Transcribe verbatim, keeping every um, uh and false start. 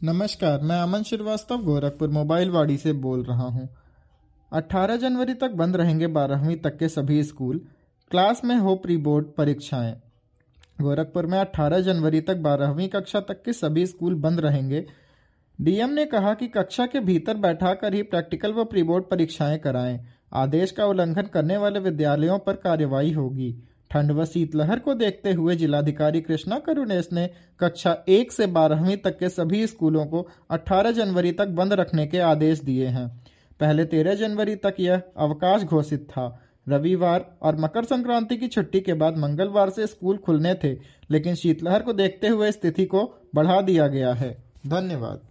नमस्कार, मैं अमन श्रीवास्तव गोरखपुर मोबाइल वाड़ी से बोल रहा हूँ। अठारह जनवरी तक बंद रहेंगे बारहवीं तक के सभी स्कूल। क्लास में हो प्री बोर्ड परीक्षाएं। गोरखपुर में अठारह जनवरी तक बारहवीं कक्षा तक के सभी स्कूल बंद रहेंगे। डीएम ने कहा कि कक्षा के भीतर बैठाकर ही प्रैक्टिकल व प्री बोर्ड परीक्षाएं कराएं। आदेश का उल्लंघन करने वाले विद्यालयों पर कार्रवाई होगी। ठंड व शीतलहर को देखते हुए जिलाधिकारी कृष्णा करुणेश ने कक्षा एक से बारहवीं तक के सभी स्कूलों को अठारह जनवरी तक बंद रखने के आदेश दिए हैं। पहले तेरह जनवरी तक यह अवकाश घोषित था। रविवार और मकर संक्रांति की छुट्टी के बाद मंगलवार से स्कूल खुलने थे, लेकिन शीतलहर को देखते हुए स्थिति को बढ़ा दिया गया है। धन्यवाद।